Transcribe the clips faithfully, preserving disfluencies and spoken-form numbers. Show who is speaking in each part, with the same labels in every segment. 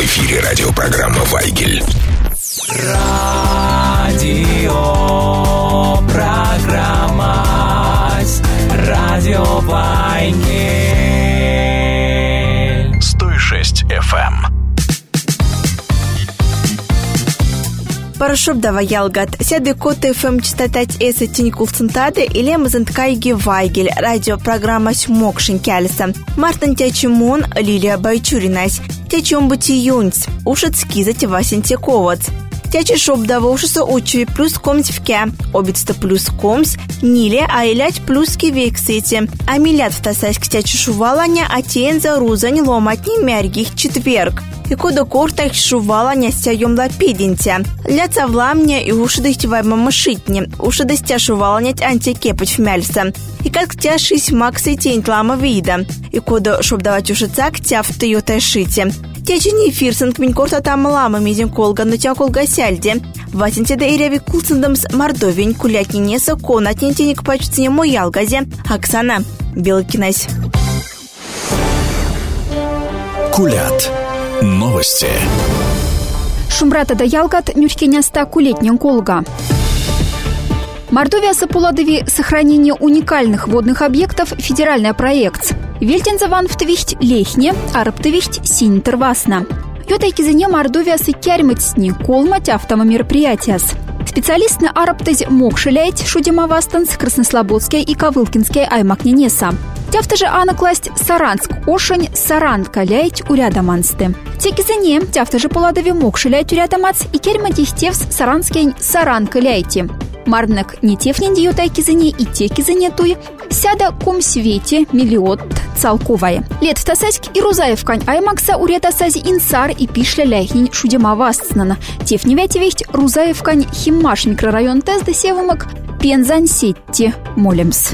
Speaker 1: В эфире радиопрограмма «Вайгель».
Speaker 2: Радио, программа Радио Вайгель.
Speaker 1: сто шесть эф эм.
Speaker 3: Парашюб дава ялгат. Сяды кот эф эм частотать эса тинькул центады или мазанткайги Вайгель. Радиопрограмма «Смокшин кяльса». Мартин Тячимон, Лилия Байчуринась. Тячом бути юнц. Ушацки затевасин тековац. Тячи шоб дава ушаса учуи плюс комс вке. Обидста плюс комс. Ниле айлять плюс кивексити. А милят втасайск тячи шуваланя, а тен за рузань ломатни мяргих четверг. И куда кортах шуваланя стяем лапидинтя. Ля цавламня и уши достиваемо мышитни. Уши достя шуваланять антикепать в мяльса. И как тяшись максы тень тлама вида. И куда шоб давать уши цак тя в тойотай шите. Течени фирсинг минкорта там лама мизин колга, но тя колга сяльде. Васенте да иряви кулсендам с мордовень кулятни неса конатни тенек пачцне моялгазе. Оксана Белкинась.
Speaker 1: Кулят. Новости.
Speaker 4: Шумрата да ялгат нюркеняста кулетнен колга. Мордовия сапуладови сохранение уникальных водных объектов федеральный проект. Вельтензаван втвихть лехне, арабтвихть синтервасна. Йотайкизене Мордовия сыкярмытсни колмать автомомероприятияс. Специалист на арабтез мокшеляйт шудимавастанс Краснослободская и Ковылкинская аймакненеса. Тяфта же ана класть Саранск ошень Саранка ляйт урядамансты. Текизене тяфта же поладови мокшеляйт урядамац и керма дихтевс Саранскень Саранка ляйти. Марнак не тефнин диотайкизене и текизене туй сяда ком свете миллиот целковая. Лет в Тасайск и Рузаевкань аймакса урядасази инсар и пишля ляйхнин шудимавастснана. Тефневяти весть Рузаевкань химмаш микрорайон тест да севымак пензань сетти молемс.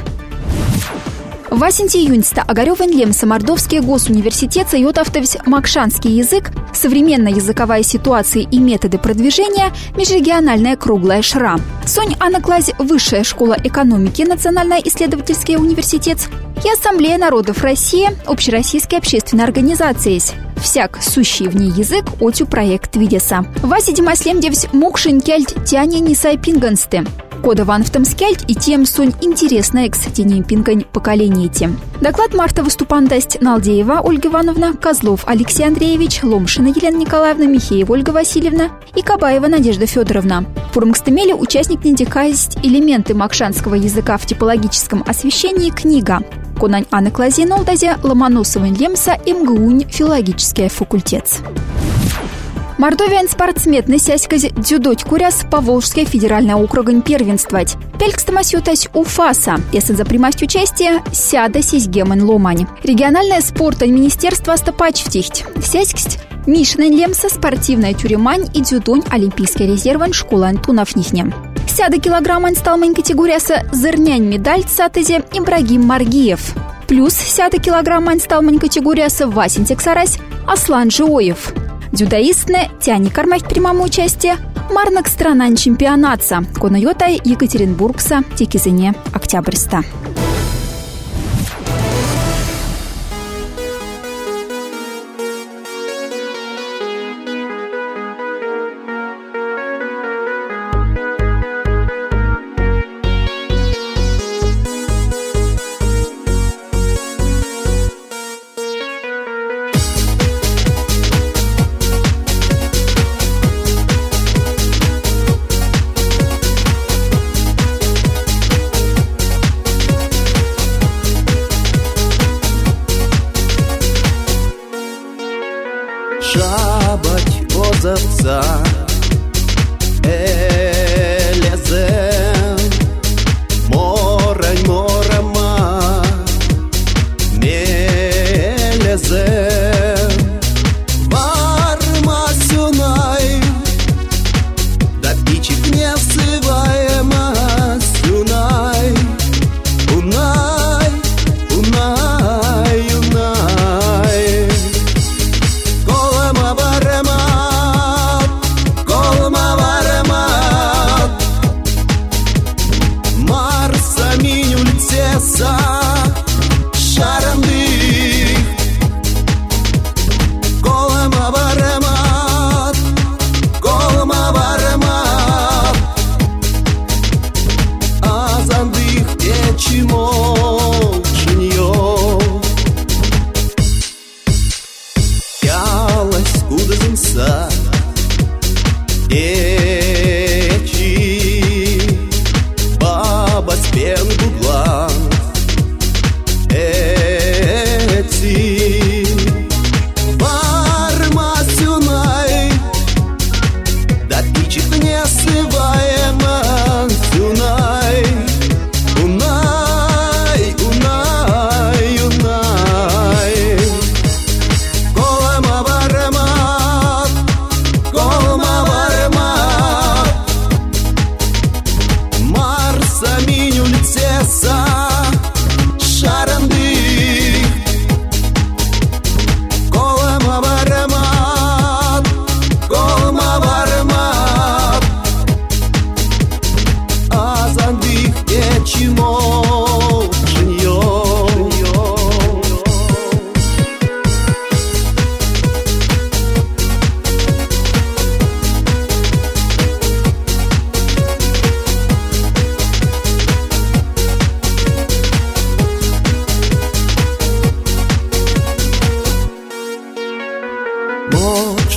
Speaker 4: Васенти июньста Огарёвен Лемса Мордовский госуниверситет Сайотавтовсь Макшанский язык, современная языковая ситуация и методы продвижения, межрегиональная круглая шра. Сонь Анаклазе Высшая школа экономики, Национальный исследовательский университет и Ассамблея народов России, общероссийская общественная организация. Всяк сущий в ней язык отю проект видеса. Васи Димаслем девсь мокшин кельт тяне нисай пингансты. Кода ван в Тамскельт и тем сунь интересная экстатиней пингань поколение тем. Доклад марта выступантасть Налдеева Ольга Ивановна, Козлов Алексей Андреевич, Ломшина Елена Николаевна, Михеева Ольга Васильевна и Кабаева Надежда Федоровна. Фурмгстемели участник нендекаесть элементы макшанского языка в типологическом освещении книга. Конань Анны Клазин Олдазе, Ломоносовын Лемса, МГУнь, филологический факультет. Мордовиан спортсмен сяськази дзюдоть куряс Поволжская федеральная округань первенствовать. Пелькстамасютась Уфаса, если за примасть участие сяда сизгемен ломань. Региональное спорта министерство стопачвтихть. Сяськсть Мишнен Лемса спортивная тюремань и дзюдонь олимпийский резерван школа Антунов нихне. Сяда килограммань сталмань категорияса зырнянь медаль цатызе Ибрагим Маргиев. Плюс сяда килограммань сталмань категорияса Васин Тексарась Аслан Жиоев. Дзюдоистне тяни кормать в прямом участии марнак странан чемпионатса Конайотай Екатеринбургса Текизене Октябрьста.
Speaker 5: Шабать озовца элезем морань морама мелезем варма сюнай да пичик не всываема сюнай унай унай унай Колма варема, колма варема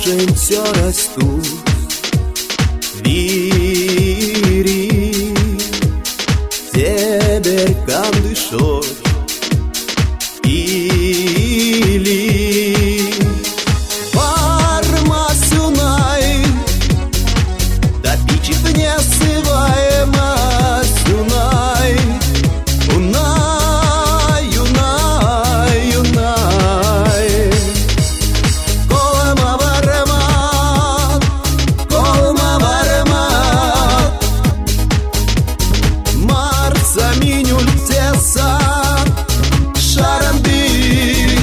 Speaker 5: мокшень все растут. Вири, тебер кандышот, или парма сюнай, да пичит не сываема сюнай, унай, юнай, юнай. Колма варемат, колма варемат, марса минюль теса, шарандых.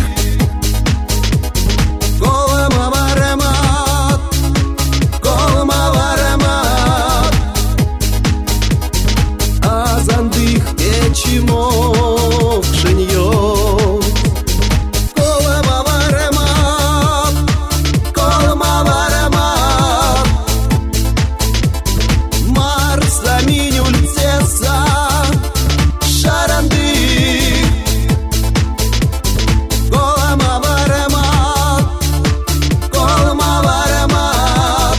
Speaker 5: Колма варемат, колма варемат, азандых печимо пшеньё. Колма варемат, колма варемат, марса минюль теса, шарандых. Колма варемат, колма варемат,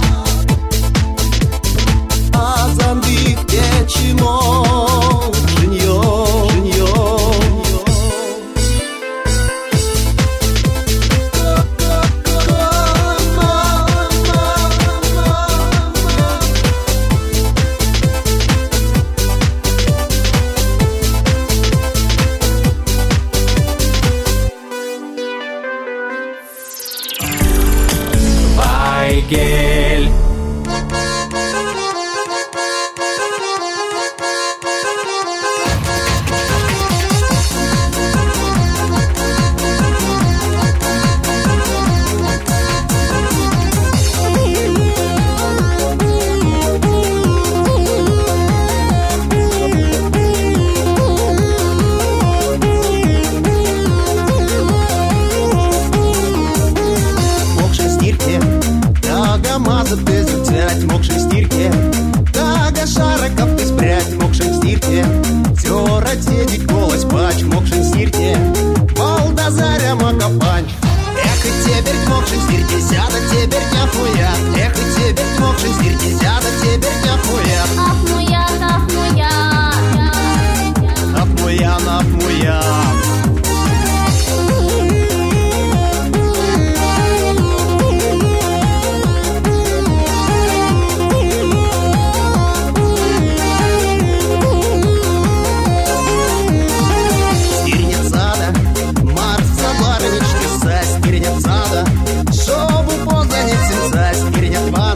Speaker 5: азандых печимо пшеньё, пшеньё.
Speaker 2: Вайгель.
Speaker 5: Мокшень стирке, тага мазать ты взять, мокшень стирке, тага шариков ты спрять, мокшень стирке, тёра тедить голос пач, мокшень стирке, балдазаря макапанч. Эх, и теперь мокшень стирке, сяда теперь няхуя, эх, и теперь мокшень стирке, сяда теперь няхуя.
Speaker 6: Ахмуян, ахмуян,
Speaker 5: Ахмуян, ахмуян. Стирнецада, Марса барынички са, стирнецада, шобу позаницин за, стирнет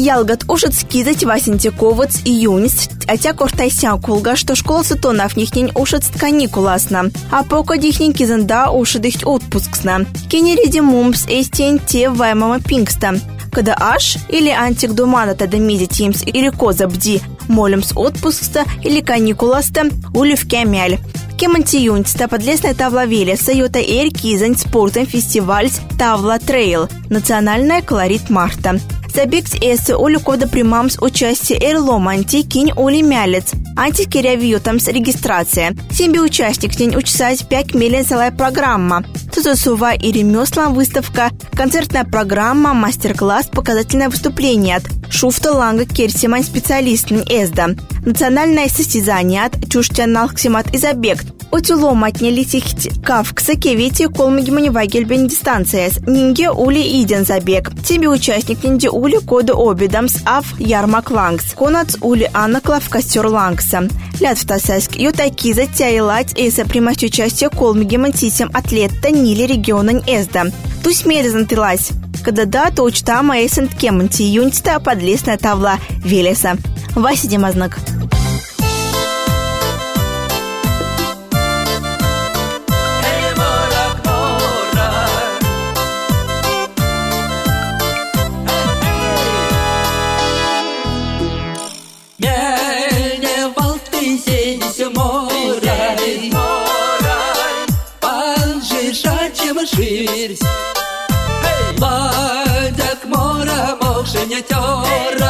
Speaker 3: Ялгат ушат скизать васентиковец июнец, а тя кортайся кулга, что школа сатонав нихнень ушат каникуласна, а пока дихнень кизанда ушат их отпусксна. Кенериди мумс эстень те ваймама пингста. Когда аш или антик думана тада мизи тимс или коза бди молимс отпускста или каникуласта улив кемяль. Кемантиюньста подлесная тавла Велеса йота эр кизань спортом фестиваль тавла трейл. Национальная колорит марта. Забегс эсэ олю кода примамс участие эрлом анти кинь оли мялец. Антикерявьютамс регистрация. Семби участник день учасать пять милен целая программа. Тузосува и ремесла выставка, концертная программа, мастер-класс, показательное выступление от Шуфта Ланга Керсимань специалист эсда. Национальное состязание от Чуштяналксимат и забег. Отюлом отнялись кавкса кевити колмагимани вагельбен дистанциес. Нинге ули иден забег. Тебе участник нинде ули кода обидамс ав ярмак лангс. Конац ули анаклав костер лангса. Лят в тасайск. Ютаки затяйлать эса примать участие колмагиман тисем атлета нили региона эсда. Тусь мерзантылась. Когда да, то учтама эсент кеманти юньста подлесная тавла Велеса. Вася Демазнак.
Speaker 2: Ширсь, ладак мора мокшеня тёра,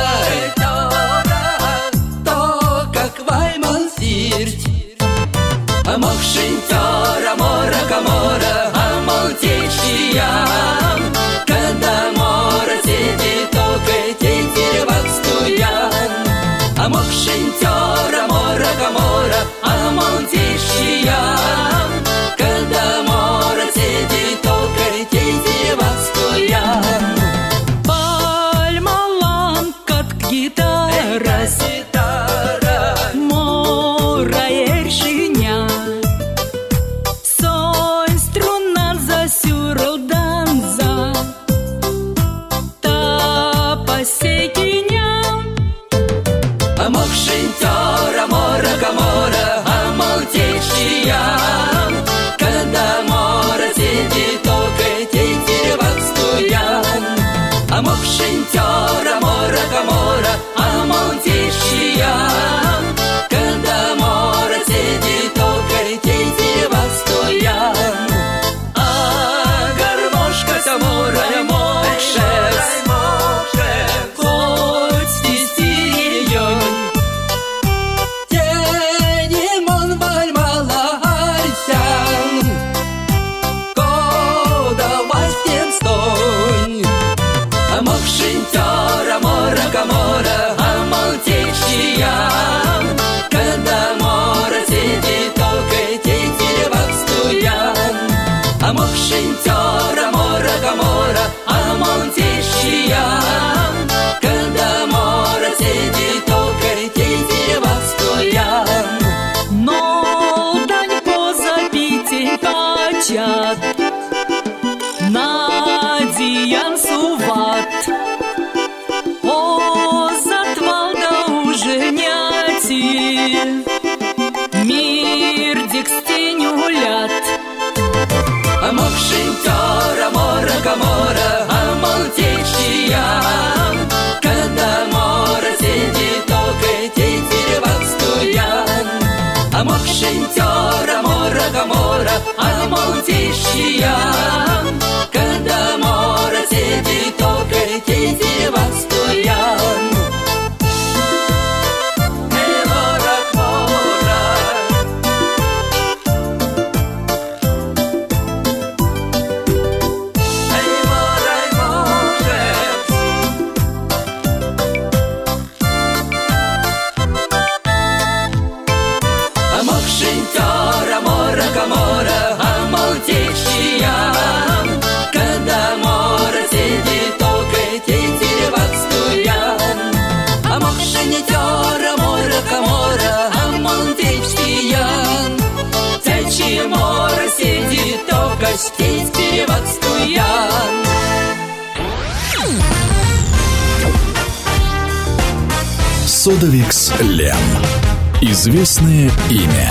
Speaker 2: то как вайман сирть. А мокшень тёра мора камора, а молтечьям, когда мора сидит, только тетеревак стоян. А мокшень тёра мора камора, а молтечьям, когда мора сидит, только тетеревак стоян.
Speaker 7: Пальмалан, как гитара, мора ершиня. Сонь струна засюрал данза, та посекиня.
Speaker 2: А мокшень тёра мора камора, а молтечьям, когда мора сидит, только тетеревак стоян. А мокшень тёра мора камора, а молтечьям, когда мора сидит, только тетеревак стоян. А гармошка самора мокшес, хоть стисти её. Тенемон вальмала арсян, кода вастен стонь. А мокшень тёра мора камора, а молтечьям, когда мора сидит, только тетеревак стоян. А мокшень тёра мора камора, а молтечьям, когда мора сидит, только тетеревак стоян.
Speaker 7: Но дань позапитень качат, надиян суват. О, затвалда уже няти, мир дикстенюлят.
Speaker 2: А мокшень тёра мора камора, а молтечьям, когда мора сидит, только тетеревак стоян. А мокшень тёра мора камора, а молтечьям, когда мора сидит, только тетеревак стоян. Эй, мора камора, эй, мора мокшес. А мокшень тёра мора камора, а молтечьям,
Speaker 1: Содовикс Лем. Известное имя.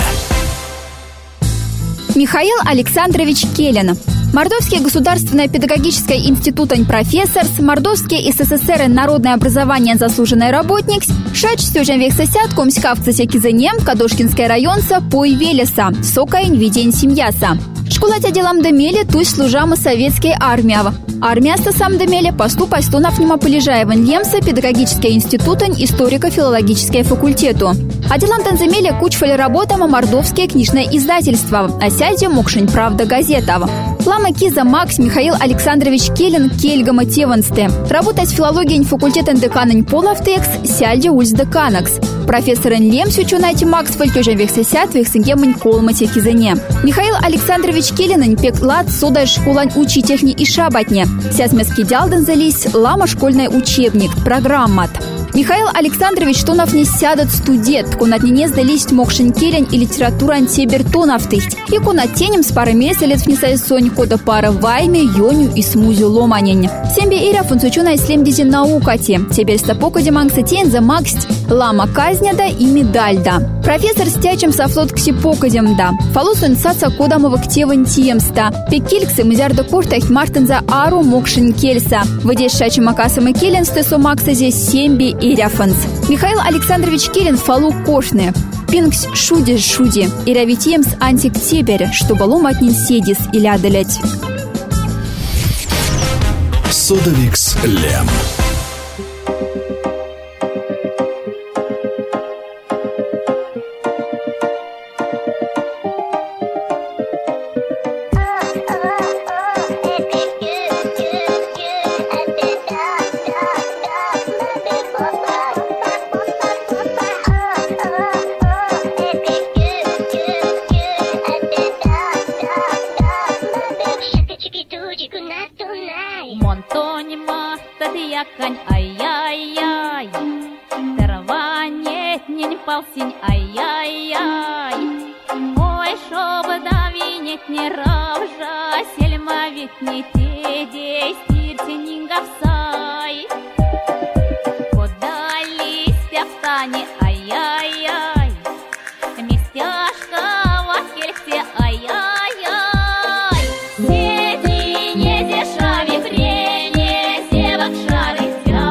Speaker 4: Михаил Александрович Келин. Мордовский государственный педагогический институт профессор, Мордовский СССР народное образование заслуженный работник, шач сюжен век сосяд комськавца кизенем, Кадошкинский районса пой велеса, сокаин видень семьяса. Школа делам демели тусь служама советской армии. Армия-ста сам демели посту постунов нема полежаеван лемса педагогический институт историко-филологический факультету. А делам танземели кучфали работам мордовские книжное издательство, а сядем мокшень правда газета. Лама Киза Макс Михаил Александрович Келин Кельгама Тевансте. Работать филологией факультетен деканань Полавтекс, сяльде ульс деканакс. Профессорен Лемс учунайте Макс фольтежен вексесят вексенгемань колмате кизене. Михаил Александрович Келин пеклад сода школань учитехни и шабатне. Сязмески дялден зались лама школьный учебник, программат. Михаил Александрович Тонов не сядет студент, кунат не сдались мокшин келень и литература антибертоновтых. И кунат тенем с пары месяцев не сайсонь кода пара вайме, йоню и смузю ломанень. Сембе иря фунцучуна и слемдизин наукати. Теперь стопока демангса тень за максть лама казняда и медальда. Профессор стячем софлот ксипокадем да. Фалусун саца кодамова ктеван тиемста. Пекильксы музярда куртах мартен за ару мокшин кельса. Выдешь шачем акасам и келен стесо макса здесь семби и ряфанс. Михаил Александрович Келин фалу кошны. Пинкс шуди шуди. И равитиемс антик тебер, чтобы ломатнин седис или одолеть.
Speaker 1: Содовикс Лем.
Speaker 6: Ай-яй-яй, терванет не палсень, ай-яй-яй. Ой, шобы давинет не равжа, сельма ведь не те, стирте нингавсай. Подались тяфтани, ай-яй-яй, местяшка в кельте, ай-яй-яй. Седи не дешави хрене, зевак шары.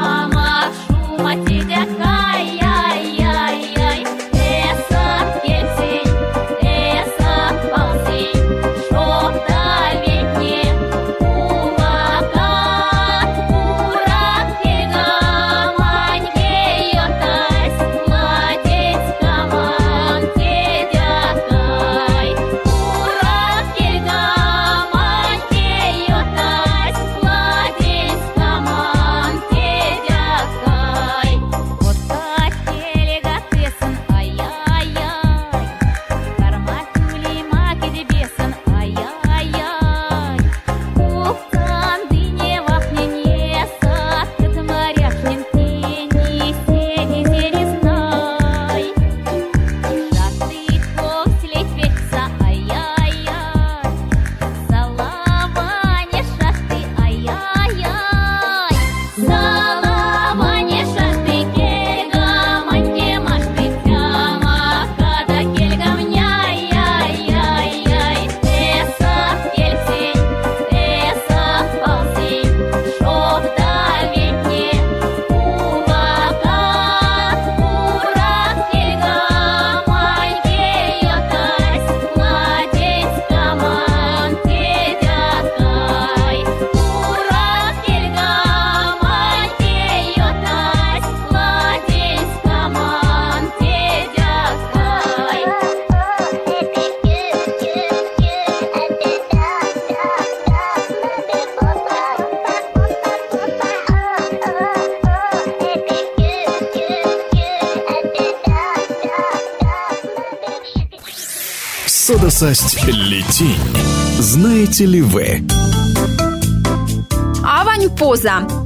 Speaker 1: Содосасть летень. Знаете ли вы?
Speaker 3: Авань поза.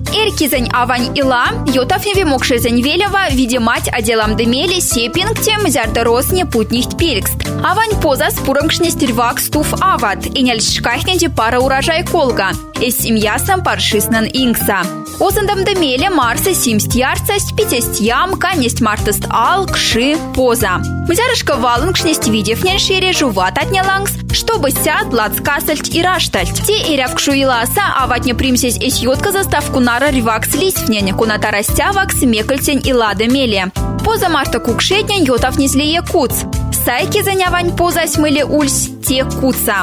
Speaker 4: Эркизань авань ила, йотафневе мокшезань велева, видимать отделам демели сепингтем зярдоросне путнихт пелькст. Авань поза спурымкшне стервак стуф ават, и нельшкахненде пара урожай колга. Эс семьясам паршиснан инкса. Озандам демеле марса симст ярцасть, питесть ям, канесть мартаст ал, кши, поза. Мзярышка валынкшнесть видев нельшере жуват отнялангс, чтобы сяд лацкасальть и раштальть. Те ирявкшу иласа, аватне примсесь эс йотка заставку нара ривакс лисьвнень, куната растявакс мекальтень и лада меле. Поза марта кукшетнень йотав низлее куц. Сайки занявань поза смыли ульс те куца.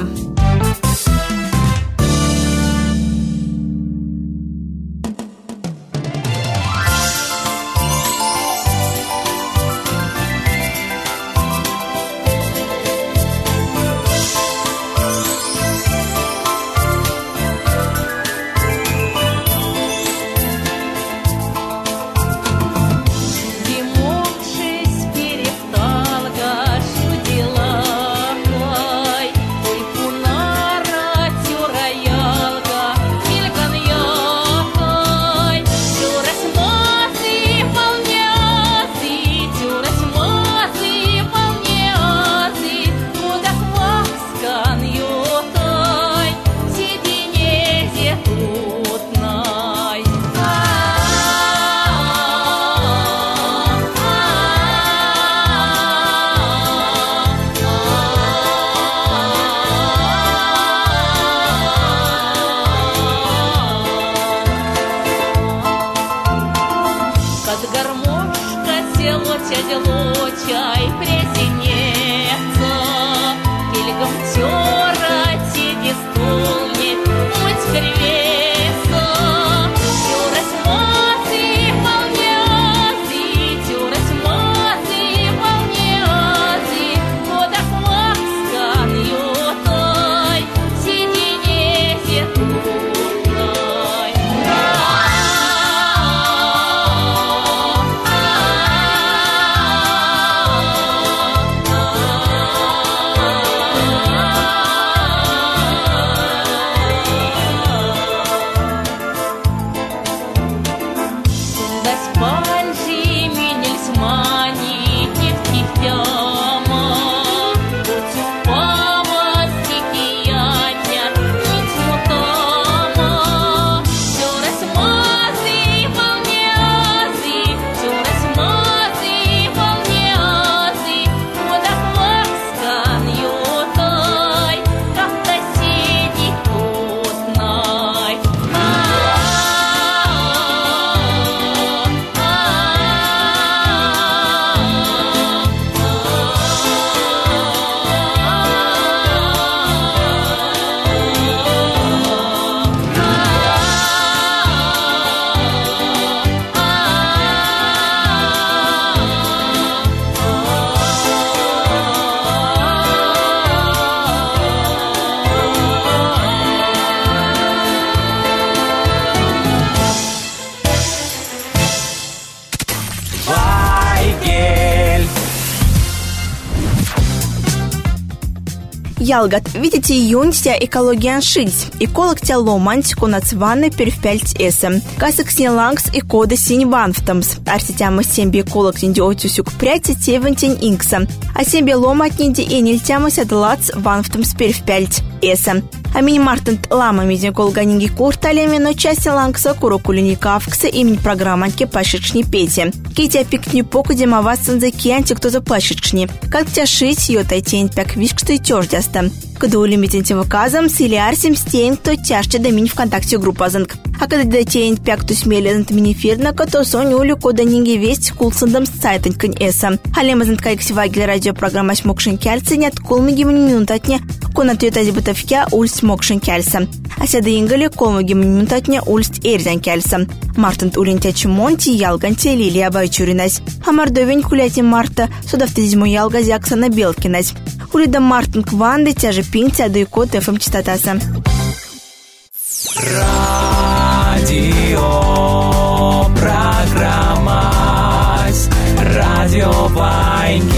Speaker 3: Ялгат, видите, июнь тя экологиян шильсь. Эколог тя ломанць конацваны перфпяльць эсэм. Касык снелангс и кода синь ванфтамс. Арситяма сембе эколог нинди отюсюк пряти тевентень инкса. А сембе ломат нинди энильтяма сядлац ванфтамс перфпяльць эсэм. А мини мартент лама мизин колганинги курталями, но части лангса курокулиникавкса имени программанки пашечни пети. Китя пикни поку демавасан за кианти кто за пашечни. Как тя шить ее тайтень пяк вишксты тёждяста. Когда улимитентим указом, сили арсим стейн, кто тяжче да мини ВКонтакте группа занг. А когда датейн пяк ту смелезант минифирна, кото соню улю кода нинги весть кулсандам сайтанькань эса. Халема занткай ксивагель радиопрограмма смокшин кяльцы нет колмиги минутатня, конатует азибутовкя ульс смокшин кяльца. А седа ингали колмиги минутатня ульс эрзян кяльца. Мартант улинтя чумонти ялганти Лилия Байчуринась. А мардовень куляти марта судавтизму ялга зяксана белкинась. Улида Мартин Кванды тяже пинтя да и код эф эм частотаса.
Speaker 2: Радио программа Радио Вайнгель.